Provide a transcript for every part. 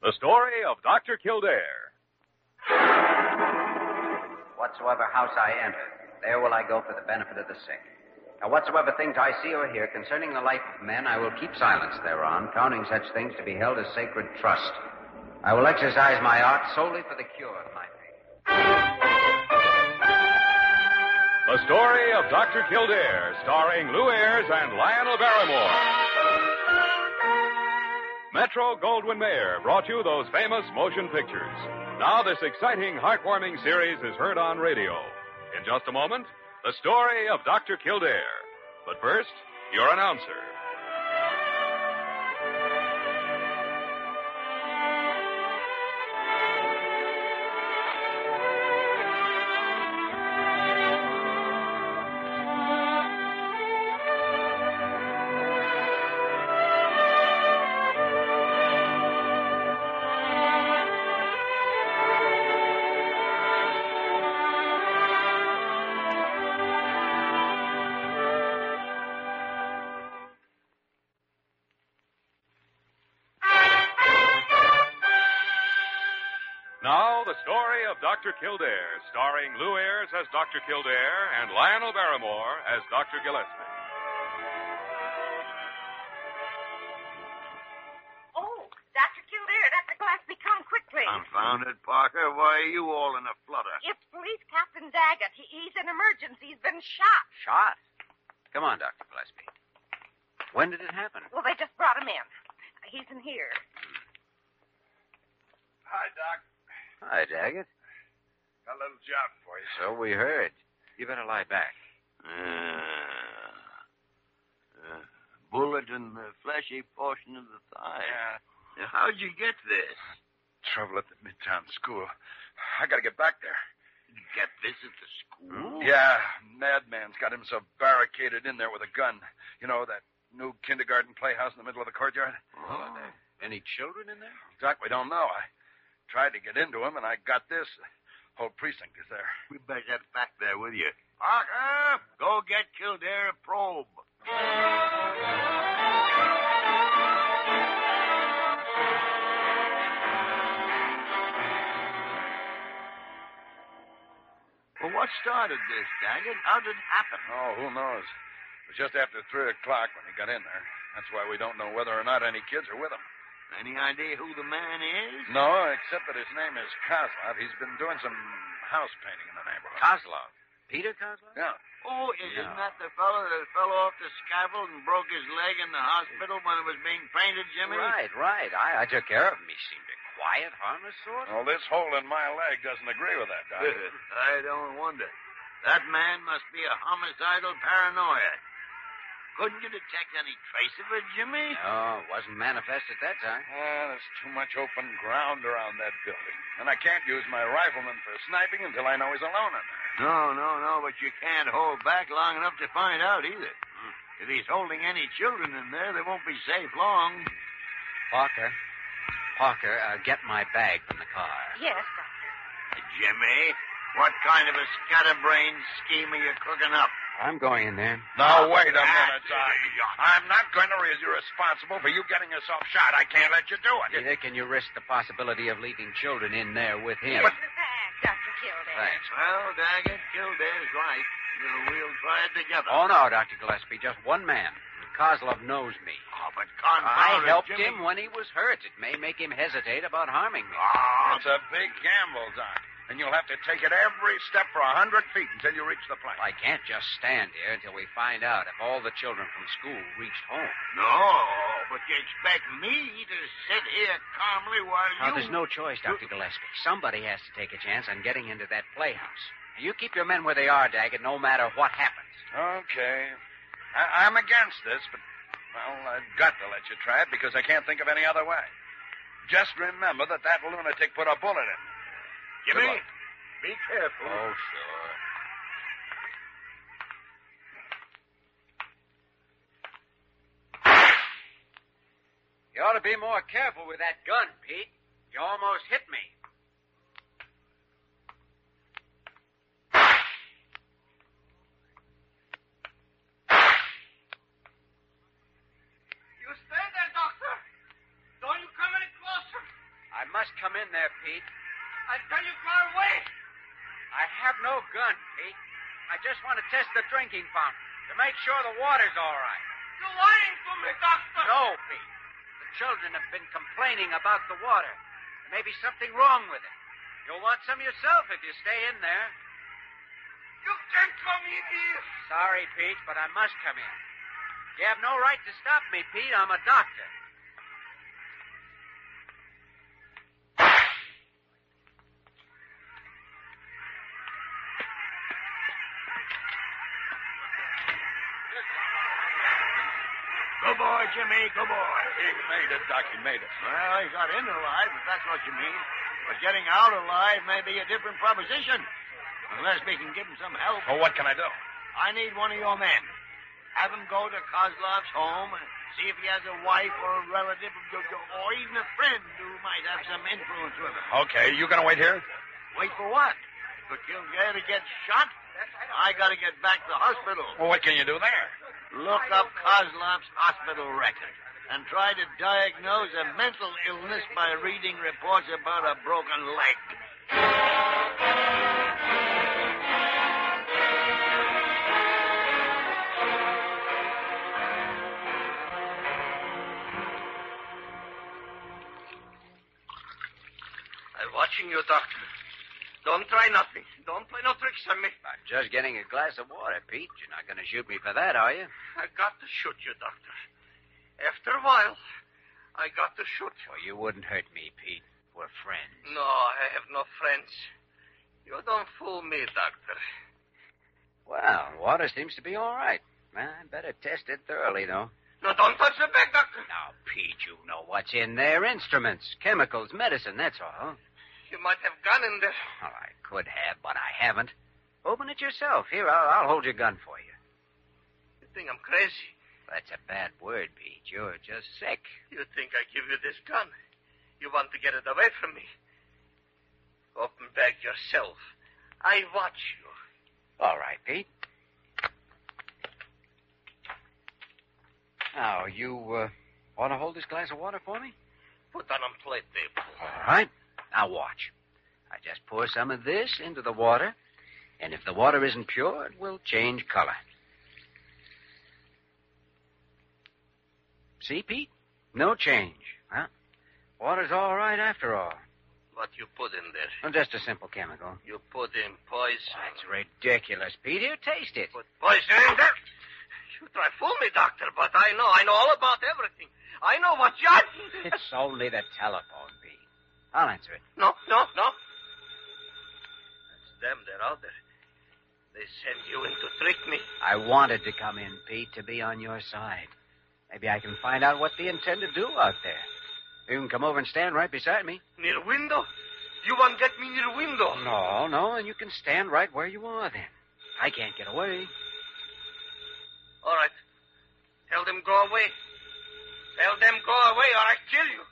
The story of Dr. Kildare. Whatsoever house I enter, there will I go for the benefit of the sick. Now, whatsoever things I see or hear concerning the life of men, I will keep silence thereon, counting such things to be held as sacred trust. I will exercise my art solely for the cure of my faith. The story of Dr. Kildare, starring Lou Ayres and Lionel Barrymore. Metro-Goldwyn-Mayer brought you those famous motion pictures. Now this exciting, heartwarming series is heard on radio. In just a moment, the story of Dr. Kildare. But first, your announcer. Now, the story of Dr. Kildare, starring Lou Ayres as Dr. Kildare and Lionel Barrymore as Dr. Gillespie. Oh, Dr. Kildare, Dr. Gillespie, come quickly. Confound it, Parker. Why are you all in a flutter? It's Police Captain Daggett. He's in emergency. He's been shot. Shot? Come on, Dr. Gillespie. When did it happen? Well, they just brought him in. He's in here. Hi, Doc. Hi, Daggett. Got a little job for you. So we heard. You better lie back. Bullet in the fleshy portion of the thigh. Yeah. How'd you get this? Trouble at the Midtown school. I gotta get back there. Did you get this at the school? Yeah, Madman's got himself barricaded in there with a gun. You know, that new kindergarten playhouse in the middle of the courtyard? Oh. Any children in there? Doc, we don't know. I tried to get into him, and I got this. The whole precinct is there. We better get back there with you. Parker, go get Kildare a probe. Well, what started this, Daggett? How did it happen? Oh, who knows? It was just after 3 o'clock when he got in there. That's why we don't know whether or not any kids are with him. Any idea who the man is? No, except that his name is Kozlov. He's been doing some house painting in the neighborhood. Kozlov? Peter Kozlov? Yeah. Oh, isn't that the fellow that fell off the scaffold and broke his leg in the hospital when it was being painted, Jimmy? Right. I took care of him. He seemed a quiet, harmless sort. Well, this hole in my leg doesn't agree with that, Doc. I don't wonder. That man must be a homicidal paranoia. Couldn't you detect any trace of it, Jimmy? No, it wasn't manifest at that time. There's too much open ground around that building. And I can't use my rifleman for sniping until I know he's alone in there. No, but you can't hold back long enough to find out either. If he's holding any children in there, they won't be safe long. Parker, get my bag from the car. Yes, Doctor. Jimmy, what kind of a scatterbrained scheme are you cooking up? I'm going in there. Now, wait a minute, Doc. I'm not going to be responsible for you getting yourself shot. I can't let you do it. Neither can you risk the possibility of leaving children in there with him. Here's the bag, Dr. Kildare. Thanks. Well, Daggett, Kildare's right. We'll try it together. Oh, no, Dr. Gillespie, just one man. Kozlov knows me. Oh, but I confound it, helped Jimmy. him when he was hurt. It may make him hesitate about harming me. It's a big gamble, Doc. And you'll have to take it every step for 100 feet until you reach the plane. I can't just stand here until we find out if all the children from school reached home. No, but you expect me to sit here calmly while Now, there's no choice, Dr. Gillespie. Somebody has to take a chance on getting into that playhouse. You keep your men where they are, Daggett, no matter what happens. Okay. I'm against this, but, well, I've got to let you try it because I can't think of any other way. Just remember that lunatic put a bullet in. Jimmy, be careful. Oh, sure. You ought to be more careful with that gun, Pete. You almost hit me. You stay there, Doctor. Don't you come any closer. I must come in there, Pete. I tell you, go away. I have no gun, Pete. I just want to test the drinking fountain to make sure the water's all right. You're lying to me, Doctor. No, Pete. The children have been complaining about the water. There may be something wrong with it. You'll want some yourself if you stay in there. You can't come in here. Sorry, Pete, but I must come in. You have no right to stop me, Pete. I'm a doctor. Good boy, Jimmy. Good boy. He made it, Doc. He made it. Well, he got in alive, if that's what you mean. But getting out alive may be a different proposition. Unless we can give him some help. Oh, what can I do? I need one of your men. Have him go to Kozlov's home and see if he has a wife or a relative or even a friend who might have some influence with him. Okay, you gonna wait here? Wait for what? For Kildare to get shot? I gotta get back to the hospital. Well, what can you do there? Look up Kozlov's hospital record and try to diagnose a mental illness by reading reports about a broken leg. I'm watching you, Doctor. Don't try nothing. Don't play no tricks on me. I'm just getting a glass of water, Pete. You're not going to shoot me for that, are you? I got to shoot you, Doctor. After a while, I got to shoot you. Well, you wouldn't hurt me, Pete. We're friends. No, I have no friends. You don't fool me, Doctor. Well, water seems to be all right. I better test it thoroughly, though. No, don't touch the bag, Doctor. Now, Pete, you know what's in there. Instruments, chemicals, medicine, that's all. You might have gun in there. Well, I could have, but I haven't. Open it yourself. Here, I'll hold your gun for you. You think I'm crazy? That's a bad word, Pete. You're just sick. You think I give you this gun? You want to get it away from me? Open bag yourself. I watch you. All right, Pete. Now, you want to hold this glass of water for me? Put that on plate table. All right. Now watch. I just pour some of this into the water, and if the water isn't pure, it will change color. See, Pete? No change. Huh? Water's all right after all. What you put in there? Well, just a simple chemical. You put in poison. That's ridiculous, Pete. Here, taste it. Put poison in there? You try to fool me, Doctor, but I know all about everything. I know what you... It's only the telephone, Pete. I'll answer it. No. That's them. They're out there. They send you in to trick me. I wanted to come in, Pete, to be on your side. Maybe I can find out what they intend to do out there. You can come over and stand right beside me. Near window? You want to get me near window? No, and you can stand right where you are then. I can't get away. All right. Tell them go away. Tell them go away or I kill you.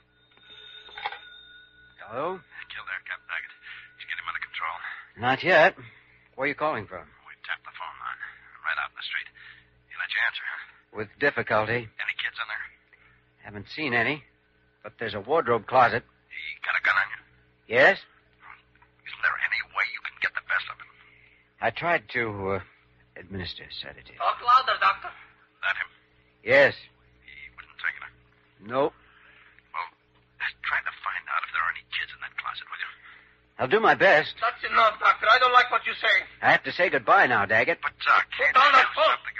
Hello? Kildare, Captain Daggett. He's getting him under control. Not yet. Where are you calling from? We tapped the phone line. Right out in the street. He let you answer, huh? With difficulty. Any kids in there? Haven't seen any. But there's a wardrobe closet. He got a gun on you? Yes? Isn't there any way you can get the best of him? I tried to administer a sedative. Talk louder, Doctor. That him? Yes. He wouldn't take it, huh? Nope. Well, just try to find out if there are any kids in that closet, will you? I'll do my best. That's enough, Doctor. I don't like what you're saying. I have to say goodbye now, Daggett. But, can't down you that do phone. something?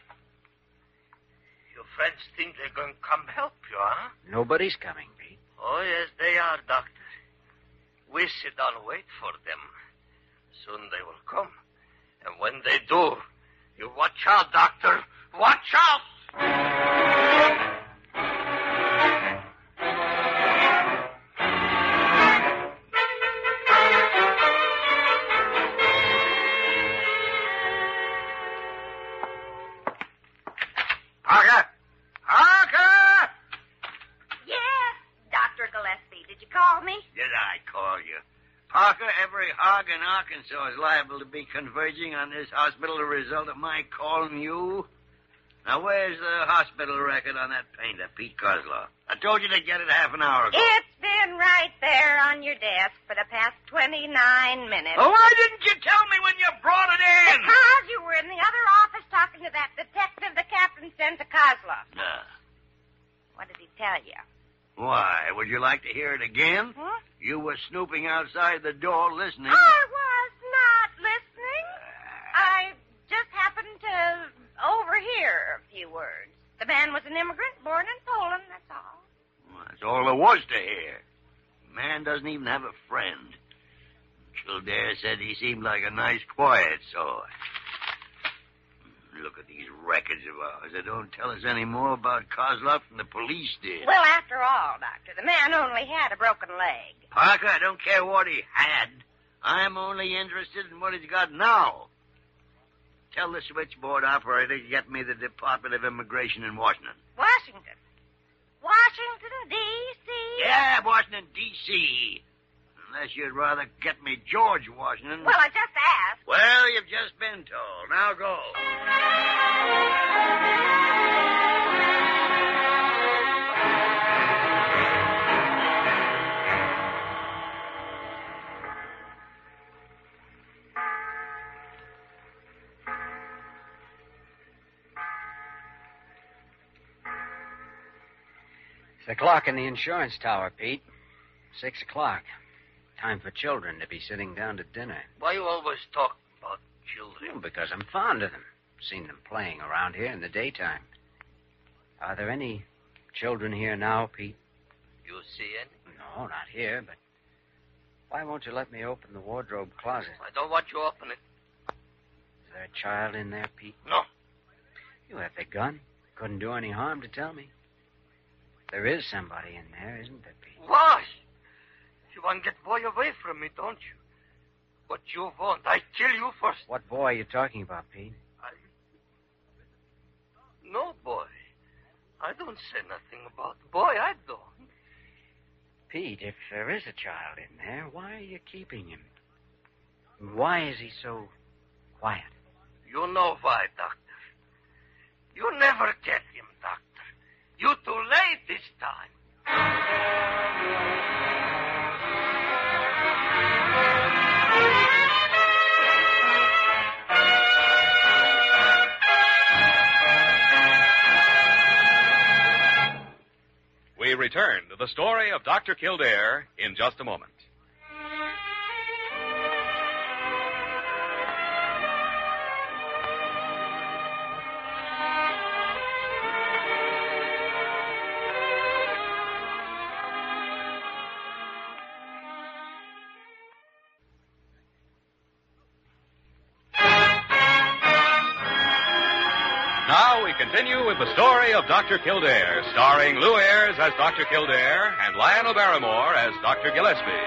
Your friends think they're going to come help you, huh? Nobody's coming, Pete. Oh, yes, they are, Doctor. We sit down and wait for them. Soon they will come. And when they do, you watch out, Doctor. Watch out! Parker! Parker! Yes, Dr. Gillespie. Did you call me? Did I call you? Parker, every hog in Arkansas is liable to be converging on this hospital as a result of my calling you. Now, where's the hospital record on that painter, Pete Kozlov? I told you to get it half an hour ago. It's been right there for the past 29 minutes. Oh, why didn't you tell me when you brought it in? Because you were in the other office talking to that detective the captain sent to Kozlov. What did he tell you? Why, would you like to hear it again? Huh? You were snooping outside the door listening. I was not listening. I just happened to overhear a few words. The man was an immigrant born in Poland, that's all. Well, that's all there was to hear. Man doesn't even have a friend. Kildare said he seemed like a nice, quiet sort. Look at these records of ours. They don't tell us any more about Kozlov than the police did. Well, after all, Doctor, the man only had a broken leg. Parker, I don't care what he had. I'm only interested in what he's got now. Tell the switchboard operator to get me the Department of Immigration in Washington. Washington. Washington, D.C.? Yeah, Washington, D.C. Unless you'd rather get me George Washington. Well, I just asked. Well, you've just been told. Now go. It's the clock in the insurance tower, Pete. 6 o'clock. Time for children to be sitting down to dinner. Why you always talk about children? Well, because I'm fond of them. Seen them playing around here in the daytime. Are there any children here now, Pete? You see any? No, not here, but why won't you let me open the wardrobe closet? I don't want you to open it. Is there a child in there, Pete? No. You have the gun. Couldn't do any harm to tell me. There is somebody in there, isn't there, Pete? Why? You want to get boy away from me, don't you? What you want, I kill you first. What boy are you talking about, Pete? No, boy. I don't say nothing about boy. I don't. Pete, if there is a child in there, why are you keeping him? Why is he so quiet? You know why, Doctor. You never get him, Doctor. You too late this time. We return to the story of Dr. Kildare in just a moment. Now we continue with the story of Dr. Kildare, starring Lou Ayres as Dr. Kildare and Lionel Barrymore as Dr. Gillespie.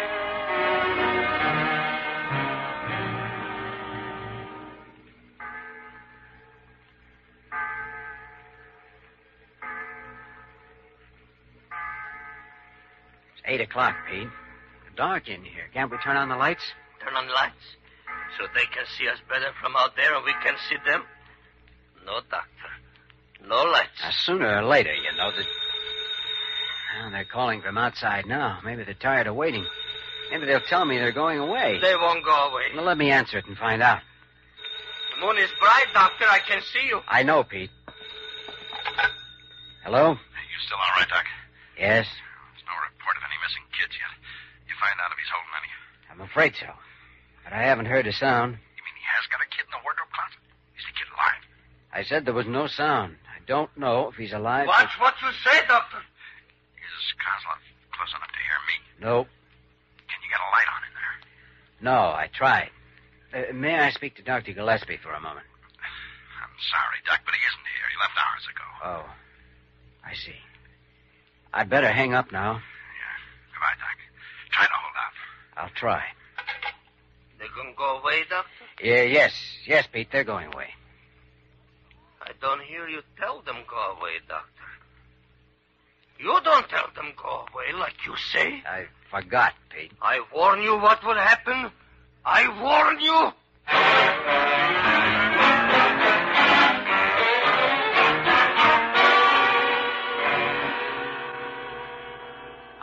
It's 8 o'clock, Pete. It's dark in here. Can't we turn on the lights? Turn on lights so they can see us better from out there and we can see them. No, Doctor. No lights. Sooner or later, you know that. Well, they're calling from outside now. Maybe they're tired of waiting. Maybe they'll tell me they're going away. They won't go away. Well, let me answer it and find out. The moon is bright, Doctor. I can see you. I know, Pete. Hello? You still all right, Doc? Yes, There's no report of any missing kids yet. You find out if he's holding any. I'm afraid so. But I haven't heard a sound. You mean he has got a kid in the wardrobe closet? Is the kid alive? I said there was no sound. I don't know if he's alive. Watch what you say, Doctor. Is Kozlov close enough to hear me? No. Can you get a light on in there? No, I tried. May I speak to Dr. Gillespie for a moment? I'm sorry, Doc, but he isn't here. He left hours ago. Oh, I see. I'd better hang up now. Yeah. Goodbye, Doc. Try to hold out. I'll try. They gonna go away, Doctor? Yes, Pete, they're going away. I don't hear you tell them go away, Doctor. You don't tell them go away like you say. I forgot, Pete. I warn you what will happen. I warn you.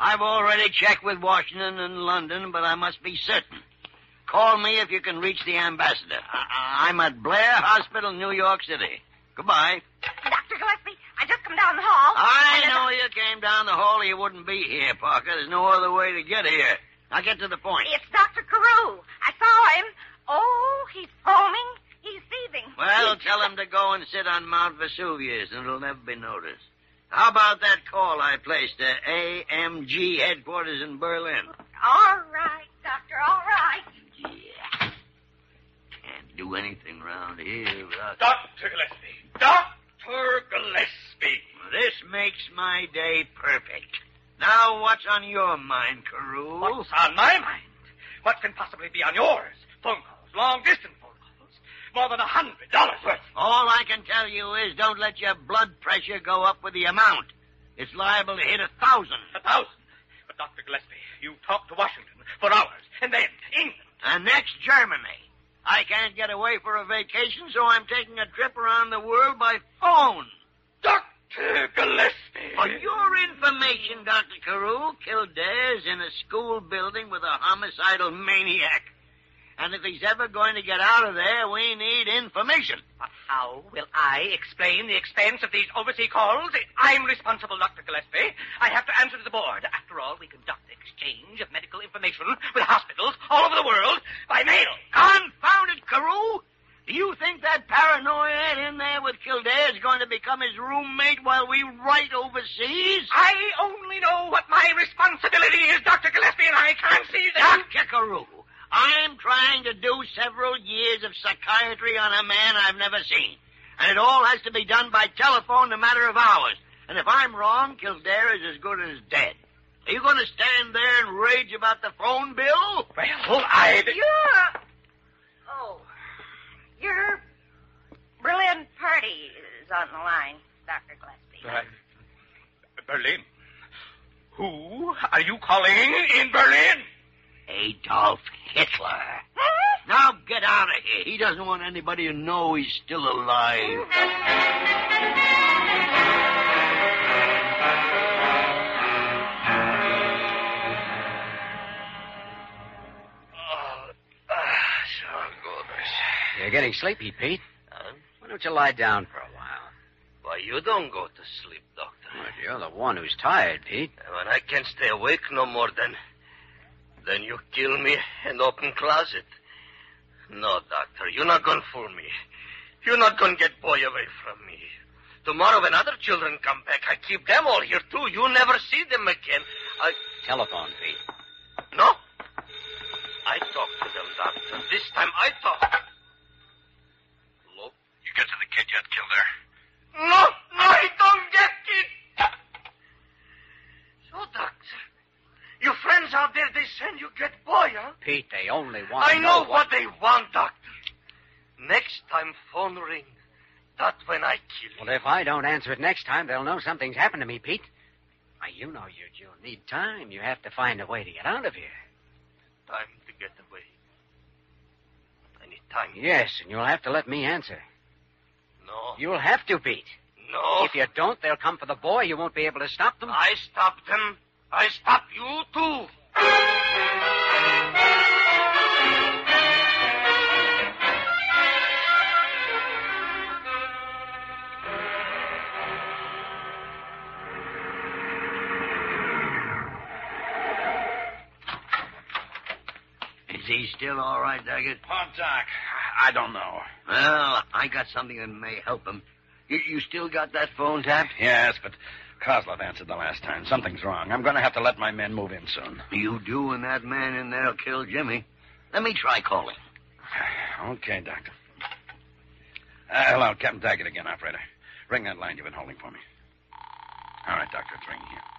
I've already checked with Washington and London, but I must be certain. Call me if you can reach the ambassador. I'm at Blair Hospital, New York City. Goodbye. Dr. Gillespie, I just come down the hall. I know you came down the hall or you wouldn't be here, Parker. There's no other way to get here. Now get to the point. It's Dr. Carew. I saw him. Oh, he's foaming. He's seething. Well, tell him to go and sit on Mount Vesuvius, and it'll never be noticed. How about that call I placed to AMG headquarters in Berlin? All right, Doctor, all right. Yeah. Can't do anything around here without... Dr. Gillespie. Dr. Gillespie. This makes my day perfect. Now, what's on your mind, Carew? What's on my mind? What can possibly be on yours? Phone calls, long-distance phone calls. More than $100 worth. All I can tell you is don't let your blood pressure go up with the amount. It's liable to hit 1,000. 1,000? But, Dr. Gillespie, you talked to Washington for hours, and then England. And next, Germany. I can't get away for a vacation, so I'm taking a trip around the world by phone. Dr. Gillespie. For your information, Dr. Carew, Kildare's in a school building with a homicidal maniac. And if he's ever going to get out of there, we need information. But how will I explain the expense of these overseas calls? I'm responsible, Dr. Gillespie. I have to answer to the board. After all, we conduct the exchange of medical information with hospitals all over the world by mail. Confound it, Carew! Do you think that paranoia in there with Kildare is going to become his roommate while we write overseas? I only know what my responsibility is, Dr. Gillespie, and I can't see that. Dr. Carew, I'm trying to do several years of psychiatry on a man I've never seen. And it all has to be done by telephone in a matter of hours. And if I'm wrong, Kildare is as good as dead. Are you going to stand there and rage about the phone bill? Well, Your brilliant party is on the line, Dr. Gillespie. Berlin. Who are you calling in Berlin? Adolf Hitler. Now get out of here. He doesn't want anybody to know he's still alive. You're getting sleepy, Pete. Why don't you lie down for a while? Why, you don't go to sleep, Doctor. Well, you're the one who's tired, Pete. When I can't stay awake no more, then you kill me and open closet. No, Doctor, you're not going to fool me. You're not going to get boy away from me. Tomorrow when other children come back, I keep them all here, too. You never see them again. Telephone, Pete. No? I talk to them, Doctor. This time I talk. Hello? You get to the kid yet, Kildare? No, I don't get it. So, Doctor, your friends out there, they send you get boy, huh? Pete, they only want to I know what they want, Doctor. Next time phone ring, that's when I kill you. Well, if I don't answer it next time, they'll know something's happened to me, Pete. Why, you know you'll need time. You have to find a way to get out of here. Time to get away. I need time. Yes, and you'll have to let me answer. No. You'll have to, Pete. No. If you don't, they'll come for the boy. You won't be able to stop them. I stop them. I stop you, too. Is he still all right, Daggett? Oh, Doc, I don't know. Well, I got something that may help him. You still got that phone tapped? Yes, but Kozlov answered the last time. Something's wrong. I'm going to have to let my men move in soon. You do, and that man in there'll kill Jimmy. Let me try calling. Okay, Doctor. Hello, Captain Daggett again, operator. Ring that line you've been holding for me. All right, Doctor, it's ringing here.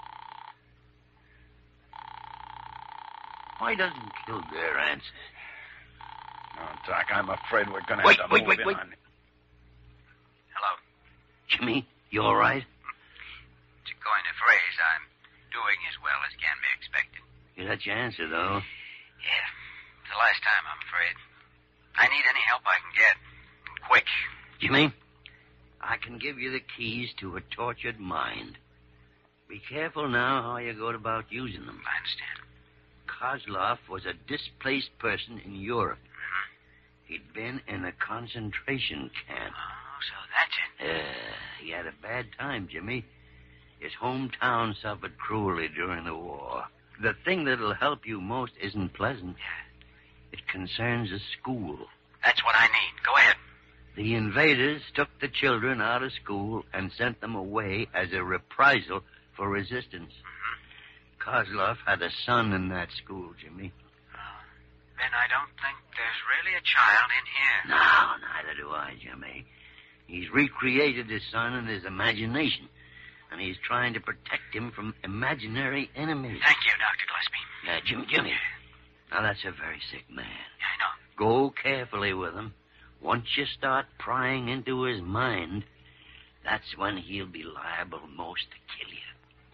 Why doesn't Kildare answer? Oh, Doc, I'm afraid we're going to have to move in on... Hello. Jimmy, you all right? To coin a phrase, I'm doing as well as can be expected. You let you answer, though. Yeah. It's the last time, I'm afraid. I need any help I can get. Quick. Jimmy, I can give you the keys to a tortured mind. Be careful now how you go about using them. I understand. Kozlov was a displaced person in Europe. He'd been in a concentration camp. Oh, so that's it. He had a bad time, Jimmy. His hometown suffered cruelly during the war. The thing that'll help you most isn't pleasant. It concerns a school. That's what I need. Go ahead. The invaders took the children out of school and sent them away as a reprisal for resistance. Kozlov had a son in that school, Jimmy. Then I don't think there's really a child in here. No, neither do I, Jimmy. He's recreated his son in his imagination, and he's trying to protect him from imaginary enemies. Thank you, Dr. Gillespie. Jimmy. Now, that's a very sick man. I know. Go carefully with him. Once you start prying into his mind, that's when he'll be liable most to kill you.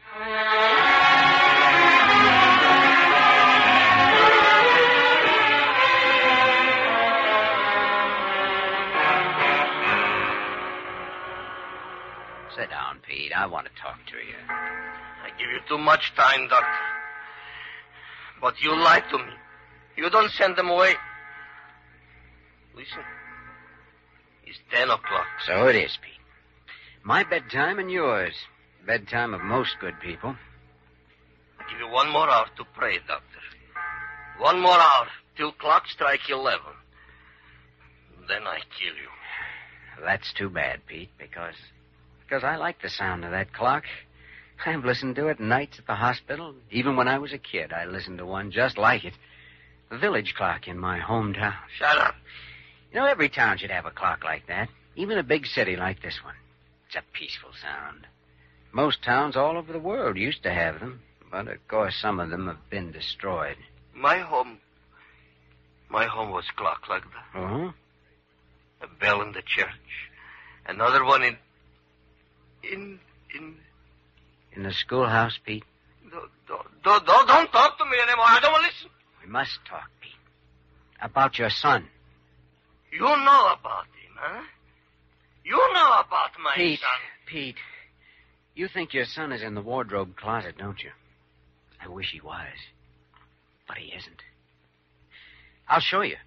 Sit down, Pete. I want to talk to you. I give you too much time, Doctor. But you lied to me. You don't send them away. Listen. It's 10 o'clock. So it is, Pete. My bedtime and yours. Bedtime of most good people. I give you 1 more hour to pray, Doctor. 1 more hour till clock strike 11. Then I kill you. That's too bad, Pete, because I like the sound of that clock. I've listened to it nights at the hospital. Even when I was a kid, I listened to one just like it. The village clock in my hometown. Shut up. You know, every town should have a clock like that. Even a big city like this one. It's a peaceful sound. Most towns all over the world used to have them. But, of course, some of them have been destroyed. My home was clock like that. Oh? A bell in the church. Another one in the schoolhouse, Pete? Don't talk to me anymore. I don't want to listen. We must talk, Pete. About your son. You know about him, huh? You know about my son. Pete, you think your son is in the wardrobe closet, don't you? I wish he was. But he isn't. I'll show you.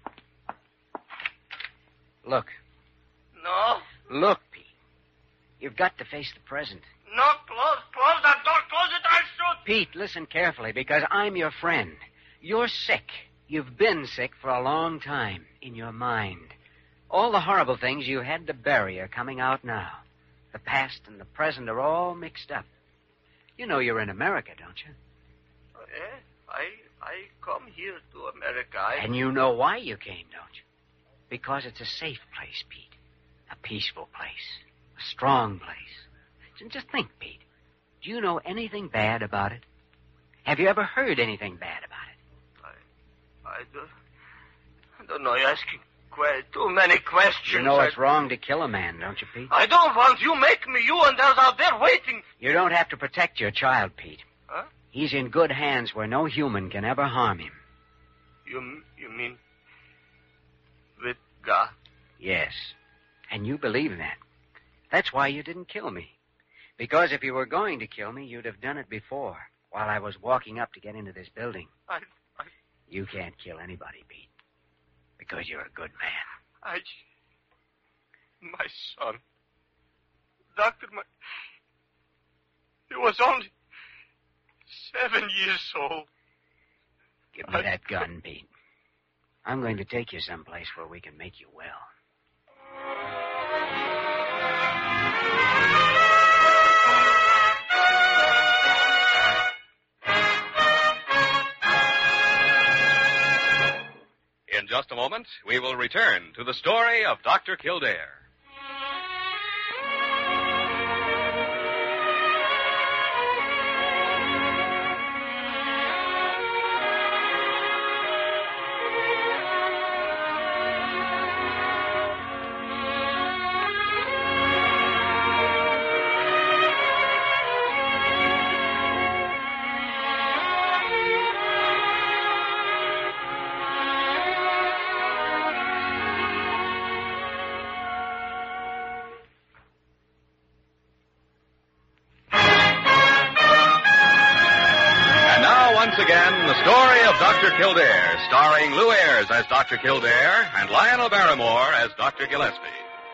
Look. No. Look, Pete. You've got to face the present. No, close that door. Close it, I'll shoot. Pete, listen carefully, because I'm your friend. You're sick. You've been sick for a long time in your mind. All the horrible things you had to bury are coming out now. The past and the present are all mixed up. You know you're in America, don't you? I come here to America. And you know why you came, don't you? Because it's a safe place, Pete. A peaceful place. A strong place. And just think, Pete. Do you know anything bad about it? Have you ever heard anything bad about it? I don't know. You're asking too many questions. You know it's wrong to kill a man, don't you, Pete? I don't want you. Make me you, and there's out there waiting. You don't have to protect your child, Pete. Huh? He's in good hands where no human can ever harm him. You mean with God? Yes. And you believe that. That's why you didn't kill me. Because if you were going to kill me, you'd have done it before, while I was walking up to get into this building. You can't kill anybody, Pete. Because you're a good man. My son. Doctor, he was only 7 years old. Give me that gun, Pete. I'm going to take you someplace where we can make you well. In just a moment, we will return to the story of Dr. Kildare. Story of Dr. Kildare, starring Lou Ayres as Dr. Kildare and Lionel Barrymore as Dr. Gillespie.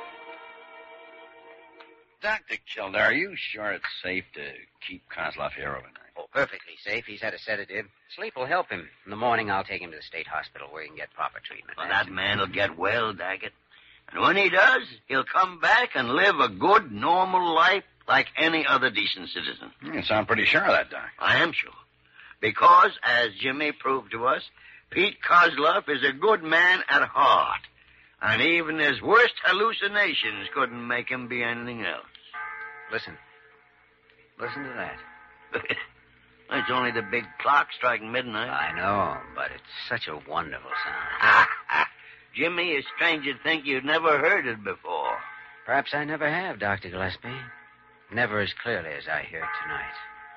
Dr. Kildare, are you sure it's safe to keep Kozlov here overnight? Oh, perfectly safe. He's had a sedative. Sleep will help him. In the morning, I'll take him to the state hospital where he can get proper treatment. Well, that man will get well, Daggett. And when he does, he'll come back and live a good, normal life like any other decent citizen. You sound pretty sure of that, Doc. I am sure. Because, as Jimmy proved to us, Pete Kozlov is a good man at heart. And even his worst hallucinations couldn't make him be anything else. Listen. Listen to that. It's only the big clock striking midnight. I know, but it's such a wonderful sound. Jimmy, it's strange you'd think you'd never heard it before. Perhaps I never have, Dr. Gillespie. Never as clearly as I hear it tonight.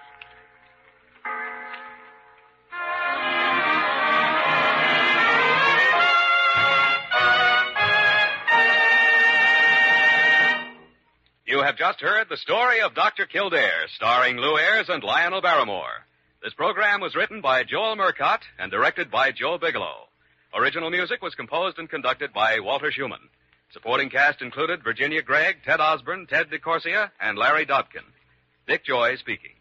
You have just heard the story of Dr. Kildare, starring Lou Ayres and Lionel Barrymore. This program was written by Joel Murcott and directed by Joe Bigelow. Original music was composed and conducted by Walter Schumann. Supporting cast included Virginia Gregg, Ted Osborne, Ted DeCorsia, and Larry Dobkin. Dick Joy speaking.